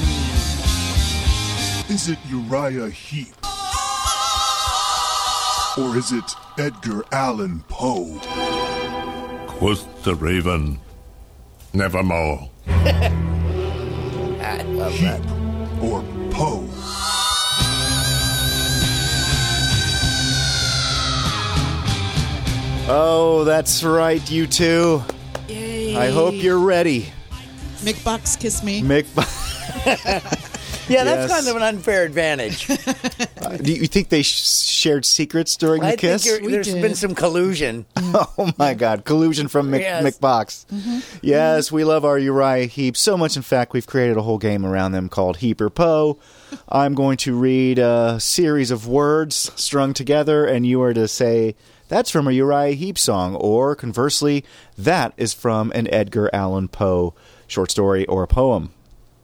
Is it Uriah Heep? Or is it Edgar Allan Poe? Quoth the raven, nevermore. I love that. Or Poe? Oh, that's right, you two. Yay. I hope you're ready. Mick Box Kiss Me. Yeah, that's Yes. kind of an unfair advantage. Do you think they shared secrets during the I kiss? think there's been some collusion. Oh my God, collusion from Yes. McBox. Yes, we love our Uriah Heep so much. In fact, we've created a whole game around them called Heap or Poe. I'm going to read a series of words strung together, and you are to say, that's from a Uriah Heep song, or conversely, that is from an Edgar Allan Poe short story or a poem.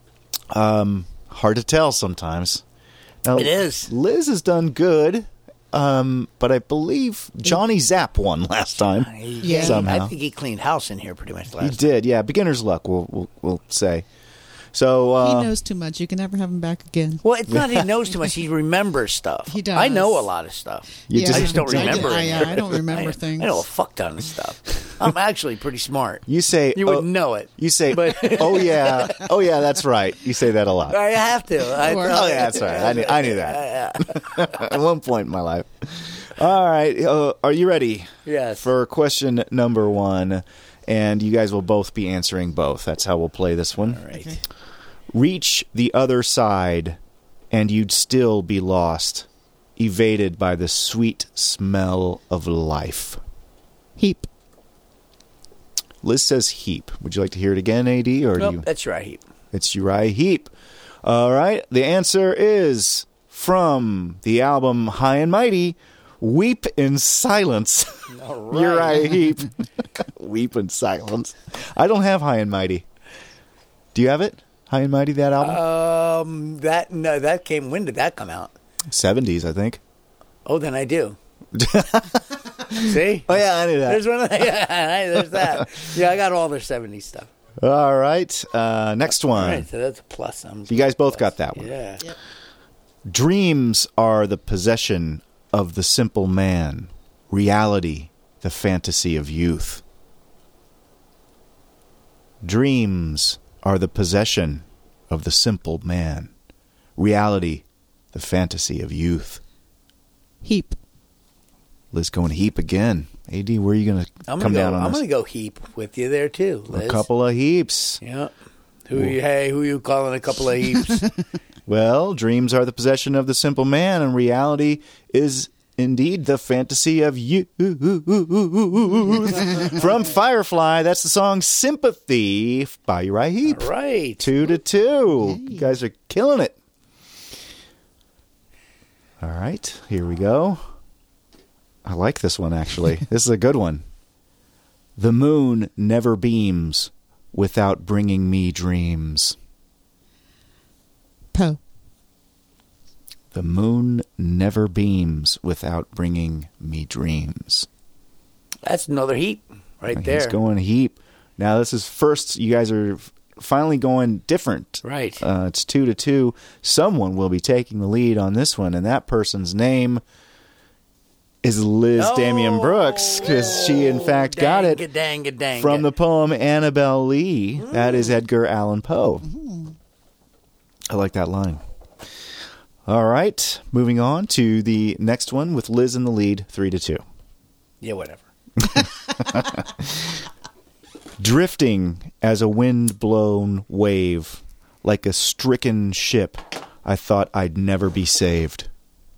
Hard to tell sometimes. Now, It is. Liz has done good, but I believe Johnny Zapp won last time. Yeah. somehow. I think he cleaned house in here pretty much He last did, yeah. Beginner's luck, we'll say. So He knows too much. You can never have him back again. Well, it's not he knows too much. He remembers stuff. He does. I know a lot of stuff. You I just don't remember. I don't remember things. I know a fuck ton of stuff. I'm actually pretty smart. you say You wouldn't know it. You say, But- oh yeah, that's right. You say that a lot. I have to. Oh yeah, that's right. I knew that. At one point in my life. All right, are you ready? Yes. For question number 1, and you guys will both be answering both. That's how we'll play this one. All right. Okay. Reach the other side, and you'd still be lost, evaded by the sweet smell of life. Heap. Liz says Heap. Would you like to hear it again, AD, or do you? Nope, that's right. It's Uriah Heep. All right. The answer is from the album High and Mighty, Weep in Silence. All right. Uriah Heep. Weep in Silence. I don't have High and Mighty. Do you have it? High and Mighty, that album? That came. When did that come out? 70s, I think. Oh, then I do. See? Oh, yeah, I knew that. There's one. There's that. Yeah, I got all their 70s stuff. All right. Next one. All right, so that's a plus. You guys both got that one. Yeah. Yep. Dreams are the possession of the simple man. Reality, the fantasy of youth. Dreams are the possession of the simple man. Reality, the fantasy of youth. Heap. Liz going heap again. AD, where are you going to come down on I'm this? going to go heap with you there too, Liz. A couple of heaps. Yeah. Who you calling a couple of heaps? Well, dreams are the possession of the simple man, and reality is indeed the fantasy of youth. From Firefly, that's the song Sympathy by Uriah Heep. All right. 2-2. You guys are killing it. All right, here we go. I like this one, actually. This is a good one. The moon never beams without bringing me dreams. Poe. The moon never beams without bringing me dreams. That's another heap right there. He's going heap. Now, this is first. You guys are finally going different. Right. It's 2-2. Someone will be taking the lead on this one, and that person's name is Liz Damian Brooks, because she, in fact, got it from the poem Annabel Lee. That is Edgar Allan Poe. I like that line. All right, moving on to the next one with Liz in the lead, 3-2. Yeah, whatever. Drifting as a wind-blown wave, like a stricken ship, I thought I'd never be saved.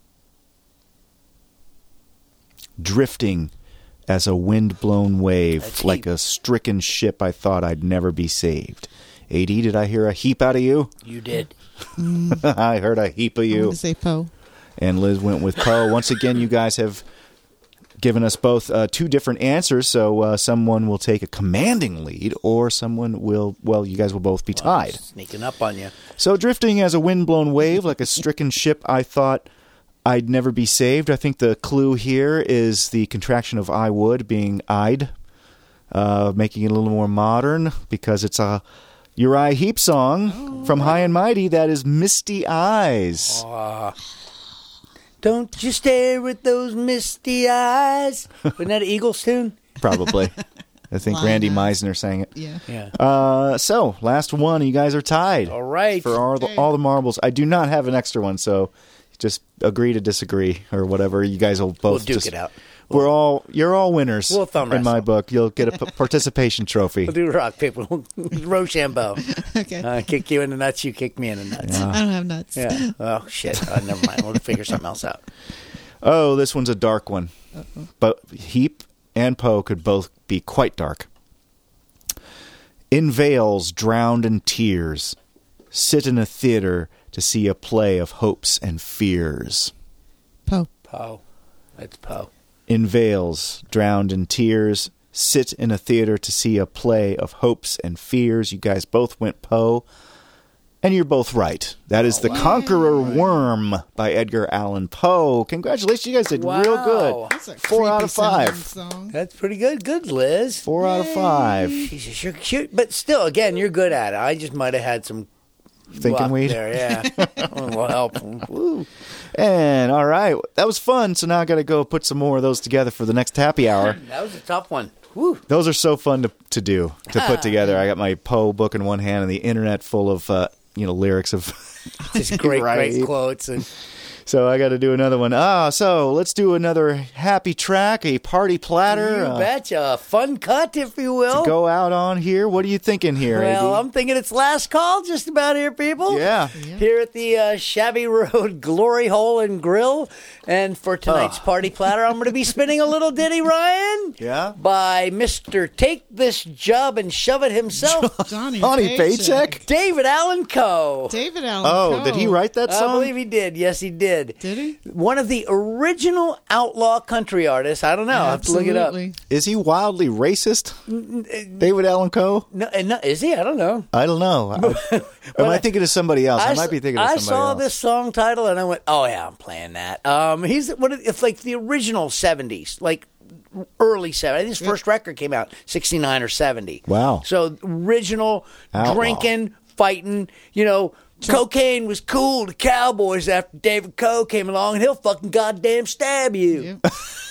Drifting as a wind-blown wave, like a stricken ship, I thought I'd never be saved. AD, did I hear a heap out of you? You did. I heard a heap of you. I'm going to say Poe. And Liz went with Poe. Once again, you guys have given us both two different answers, so someone will take a commanding lead, or someone will, well, you guys will both be tied. Sneaking up on you. So, drifting as a wind-blown wave, like a stricken ship, I thought I'd never be saved. I think the clue here is the contraction of I would being I'd, making it a little more modern, because it's a Uriah Heep song from High and Mighty that is Misty Eyes. Don't you stare with those misty eyes. Wasn't that an Eagles tune? Probably. I think Randy Meisner sang it. Yeah. So, last one. You guys are tied. All right. For all the marbles. I do not have an extra one, so just agree to disagree or whatever. You guys will both We'll duke it out. You're all winners. We'll thumb in my wrestle. book. You'll get a participation trophy. We'll do rock, paper, Rochambeau. Okay. Kick you in the nuts, you kick me in the nuts. Yeah. I don't have nuts. Yeah. Oh, shit. Never mind. We'll figure something else out. Oh, this one's a dark one. But Heap and Poe could both be quite dark. In veils drowned in tears, sit in a theater to see a play of hopes and fears. Poe. Poe. It's Poe. In veils, drowned in tears, sit in a theater to see a play of hopes and fears. You guys both went Poe, and you're both right. That is The Conqueror Worm by Edgar Allan Poe. Congratulations, you guys did real good. That's a 4 out of creepy 5. song. That's pretty good. Good, Liz. 4 out of 5. Jesus, you're cute. But still, again, you're good at it. I just might have had some Thinking luck weed? there. Yeah. Will help. Woo. And all right, that was fun. So now I got to go put some more of those together for the next happy hour. That was a tough one. Woo. Those are so fun to do, to put together. I got my Poe book in one hand and the internet full of lyrics of Just great, Right. great quotes. And So I got to do another one. So let's do another happy track, a party platter. you betcha. A fun cut, if you will. To go out on here. What are you thinking here, Well, AD? I'm thinking it's last call just about here, people. Yeah. Here at the Shabby Road Glory Hole and Grill. And for tonight's party platter, I'm going to be spinning a little ditty, Ryan. Yeah? By Mr. Take This Job and Shove It himself, Johnny Paycheck? David Allan Coe. David Allan Oh, Coe. did he write that I song? believe he did. Yes, he did. Did he? One of the original outlaw country artists. I don't know. I'll have to look it up. Absolutely. Is he wildly racist? David Allan Coe? No, is he? I don't know. I don't know. Am I thinking of somebody else? I might be thinking of somebody else. I saw this song title and I went, "Oh yeah, I'm playing that." He's it's like the original '70s, like early '70s. I think his first record came out '69 or '70. Wow. So original Outlaw. drinking, fighting. Cocaine was cool to cowboys after David Coe came along, and he'll fucking goddamn stab you.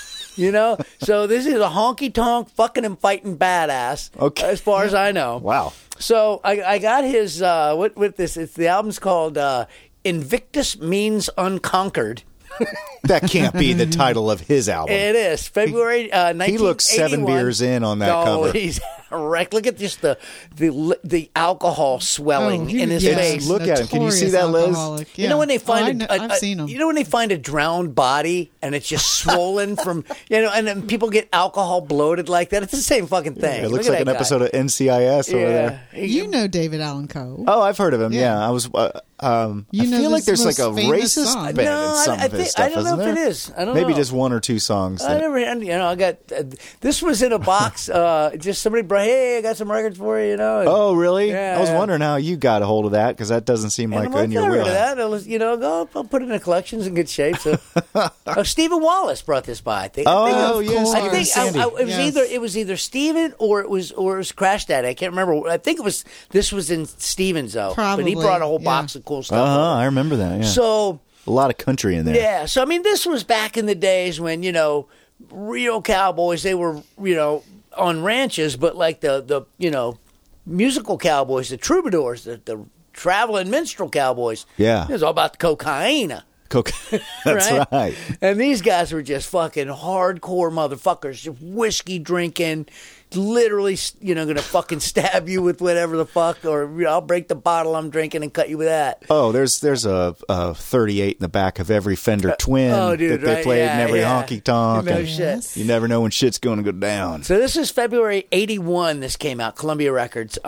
Yep. So this is a honky tonk fucking and fighting badass. Okay. As far as I know. Wow. So I got his what this? It's the album's called Invictus Means Unconquered. That can't be the title of his album. It is February 1981. He looks 7 beers in on that cover. He's wrecked. Look at just the alcohol swelling in his face. Look at him. Can you see that, Liz? Yeah. You know when they find I've seen him. You know when they find a drowned body and it's just swollen from and then people get alcohol bloated like that. It's the same fucking thing. It looks like an episode of NCIS over there. You know David Allen Coe. Oh, I've heard of him. Yeah, I was. I feel like there's like a racist song. band in some of his stuff. I don't know if it is. I don't know. Maybe just 1 or 2 songs. I never. I got this was in a box. Just somebody brought. Hey, I got some records for you. Oh, really? Yeah, I was wondering how you got a hold of that because that doesn't seem like in your wheelhouse. I'll put it in the collections in good shape. So, Stephen Wallace brought this by. I think. Yes. I think it was either Stephen or it was Crash Daddy. I can't remember. I think this was in Stephen's though. Probably. But he brought a whole box of cool stuff. I remember that. Yeah. So a lot of country in there. Yeah. So I mean, this was back in the days when real cowboys, they were on ranches, but like the musical cowboys, the troubadours, the traveling minstrel cowboys. Yeah. It was all about the cocaine. That's right. And these guys were just fucking hardcore motherfuckers, just whiskey drinking, literally, going to fucking stab you with whatever the fuck, or I'll break the bottle I'm drinking and cut you with that. Oh, there's a 38 in the back of every Fender Twin that they played in every honky tonk. No shit. You never know when shit's going to go down. So this is February 81. This came out, Columbia Records.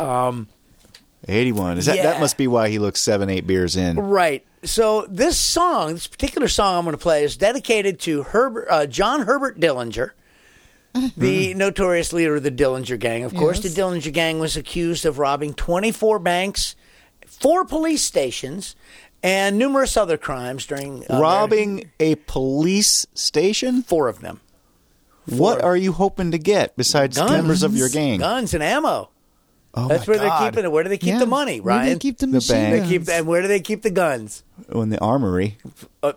81. That must be why he looks 7-8 beers in. Right. So this particular song I'm going to play is dedicated to John Herbert Dillinger, the notorious leader of the Dillinger Gang. Of course, the Dillinger Gang was accused of robbing 24 banks, 4 police stations, and numerous other crimes during... robbing a police station? 4 of them. What are you hoping to get besides members of your gang? Guns and ammo. Oh, that's where they're keeping it. Where do they keep the money, Ryan? Where do they keep the machine guns? And where do they keep the guns? In the armory. Or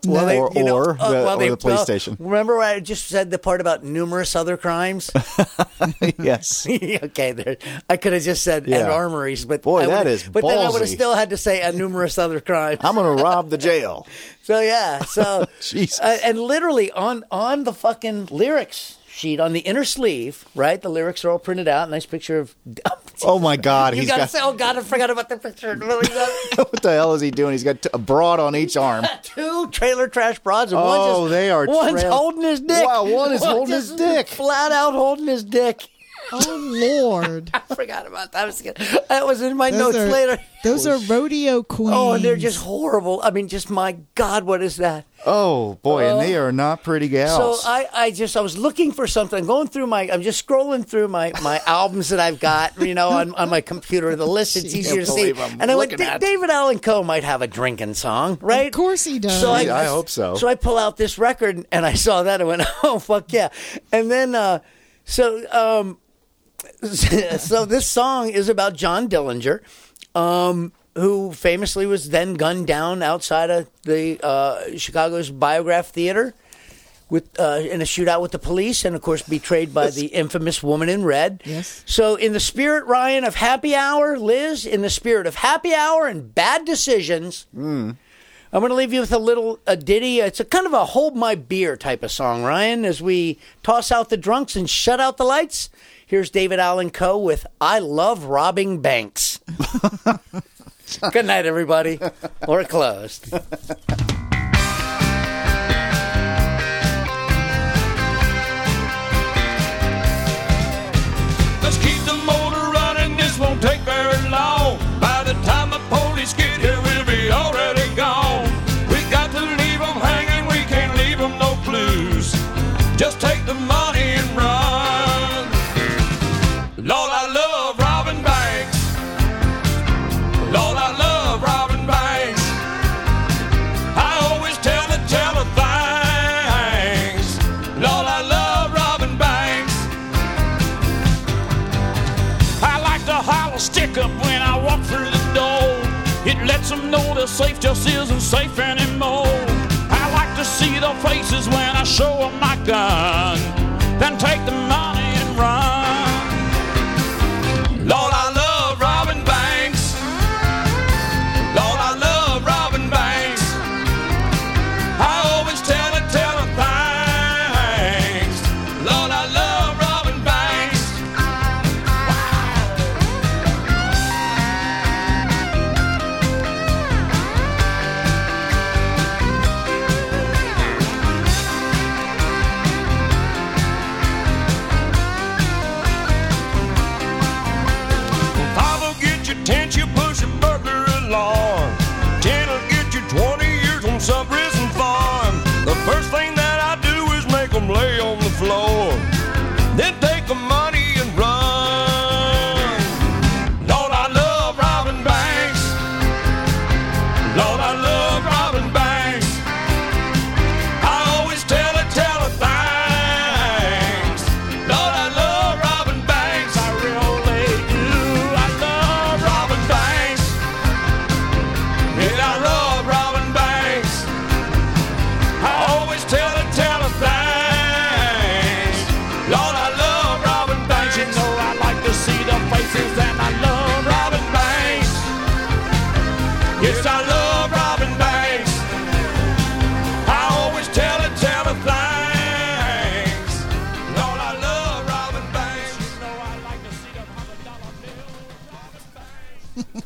the police station. Remember I just said the part about numerous other crimes? Yes. Okay, I could have just said and armories, but that is But then I would have ballsy. still had to say and numerous other crimes. I'm going to rob the jail. So Jesus. And literally on the fucking lyrics sheet on the inner sleeve, right? The lyrics are all printed out. Nice picture of. Oh my God! You got to say, "Oh God, I forgot about the picture." What the hell is he doing? He's got a broad on each arm. 2 trailer trash broads. And one's holding his dick. Wow, one is holding his dick. Flat out holding his dick. Oh Lord! I forgot about that. That was in my notes later. Those are rodeo queens. Oh, and they're just horrible. I mean, just my God, what is that? Oh boy, and they are not pretty gals. So I was looking for something, I'm just scrolling through my albums that I've got, on my computer, the list. It's easier to see. And I went, David Allen Coe might have a drinking song, right? Of course he does. So I hope so. So I pull out this record and I saw that. I went, oh fuck yeah! And then so this song is about John Dillinger, who famously was then gunned down outside of the Chicago's Biograph Theater in a shootout with the police, and of course betrayed by the infamous Woman in Red. Yes. So in the spirit, Ryan, of Happy Hour, Liz, in the spirit of Happy Hour and bad decisions, I'm going to leave you with a ditty. It's a kind of a hold my beer type of song, Ryan, as we toss out the drunks and shut out the lights. Here's David Allen Coe with I Love Robbing Banks. Good night, everybody. We're closed. Let's keep the motor running. This won't take very long. By the time the police get here, we'll be already gone. We got to leave them hanging. We can't leave them no clues. Just take the money and run. Lord, I love robbing banks. Lord, I love robbing banks. I always tell the teller thanks. Lord, I love robbing banks. I like to holler stick up when I walk through the door. It lets them know the safe just isn't safe anymore. I like to see their faces when I show them my gun. Then take the money and run. Lord, I love robbing banks. Lord, I love robbing banks. I always tell then take the money and run. Lord, I love robbing banks. Lord, I love robbing banks. I always tell a thanks. Lord, I love robbing banks. I really do. I love robbing banks. Yeah, I love robbing banks. I always tell a thanks. Lord, I love robbing banks. You know I like to see the faces, and I love robbing banks. Yes, I love robbing banks. I always tell a thanks. Lord, I love robbing banks. You know I like to see the $100 bills.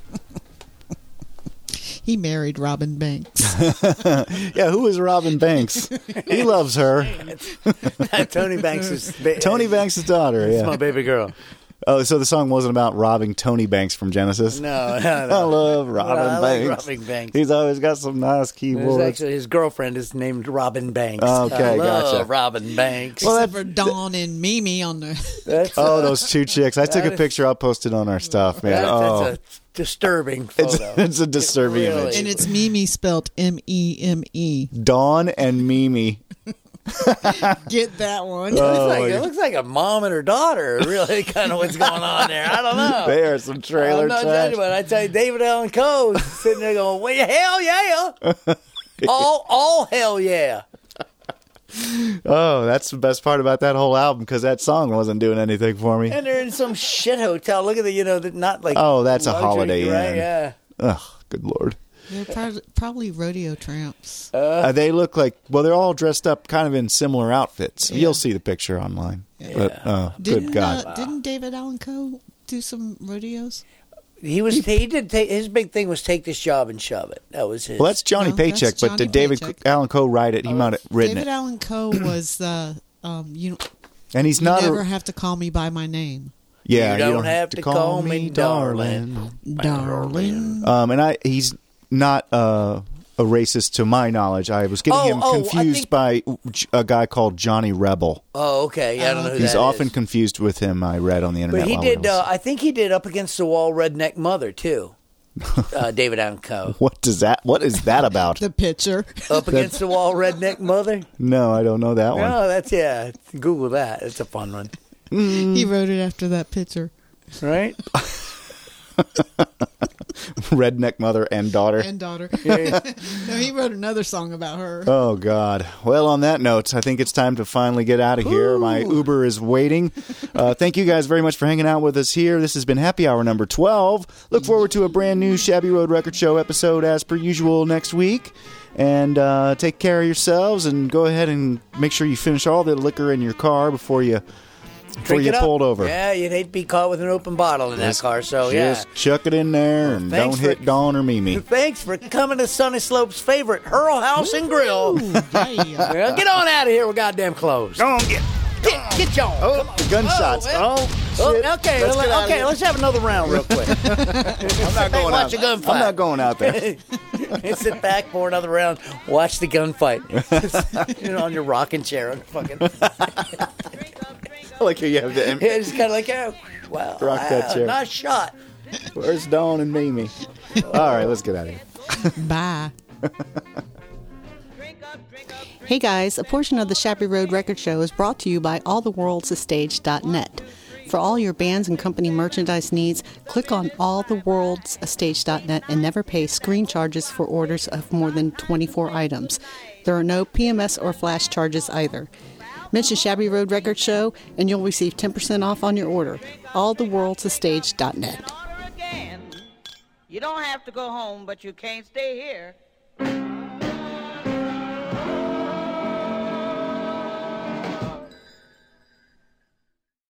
He married Robin Banks. Yeah, who is Robin Banks? He loves her. Tony Banks' Tony Banks' daughter, That's yeah. my baby girl. Oh, so the song wasn't about robbing Tony Banks from Genesis? No. I love Robin I like Banks. Robin Banks. He's always got some nice There's keyboards. actually his girlfriend is named Robin Banks. Okay, I love gotcha. Robin Banks. Well, Except for Dawn and Mimi on the... That's, Oh, those two chicks. I took a that is- picture. I'll post it on our stuff, man. that's a disturbing photo. It's a disturbing Really. image. And it's Mimi spelled M-E-M-E. Dawn and Mimi. Get that one. It looks like a mom and her daughter. Really, kind of what's going on there. I don't know. They are some trailer I'm not trash. judging, but I tell you, David Allen Coe is sitting there going, "Well, hell yeah, all hell yeah." Oh, that's the best part about that whole album because that song wasn't doing anything for me. And they're in some shit hotel. Look at the, not like Oh, that's a luxury, Holiday right? Inn. Yeah. Ugh, good Lord. They're probably rodeo tramps. They look like, well, they're all dressed up kind of in similar outfits. Yeah. You'll see the picture online. But, good God. Didn't David Allen Coe do some rodeos? He did take his big thing was take this job and shove it. That was his. Well, that's Johnny No, that's Paycheck, but Johnny did David Paycheck. Allen Coe write it? He might have written David it. Allen Coe was the you And he's you not never a, have to call me by my name, yeah, You don't have to call me darling. darling. And he's not a racist to my knowledge. I was getting him I confused think- by a guy called Johnny Rebel. Oh, okay. Yeah, I don't know who He's that often is. confused with him. I read on the internet. But he while did. I was- I think he did Up Against the Wall, Redneck Mother too. David Allen Coe. What is that about? The picture. Up Against the Wall, Redneck Mother. No, I don't know that one. No, that's Google that. It's a fun one, He wrote it after that picture. right? Redneck mother and daughter. And daughter. No, he wrote another song about her. Oh, God. Well, on that note, I think it's time to finally get out of here. My Uber is waiting. Thank you guys very much for hanging out with us here. This has been Happy Hour number 12. Look forward to a brand new Shabby Road Record Show episode as per usual next week. And take care of yourselves and go ahead and make sure you finish all the liquor in your car before you Drink get it up. pulled over. Yeah, you'd hate to be caught with an open bottle in that car. So Just chuck it in there and don't thanks for- hit Dawn or Mimi. Thanks for coming to Sunny Slope's favorite Hurl House and Grill. Yeah. Well, get on out of here. We're goddamn closed. Go on, Get you on. Oh, Come on. gunshots. Oh, shit. okay. Let's get out of here. Let's have another round real quick. I'm not going watch out. a gunfight. I'm not going out there. Sit back for another round. Watch the gunfight. On your rocking chair. Fucking. Like you have the Yeah, just kind of like, wow. Rock that chair. Nice shot. Where's Dawn and Mimi? All right, let's get out of here. Bye. Hey guys, a portion of the Shabby Road Record Show is brought to you by alltheworldsastage.net. For all your bands and company merchandise needs, click on alltheworldsastage.net and never pay screen charges for orders of more than 24 items. There are no PMS or flash charges either. Mention Shabby Road Record Show and you'll receive 10% off on your order. alltheworldsastage.net. You don't have to go home, but you can't stay here.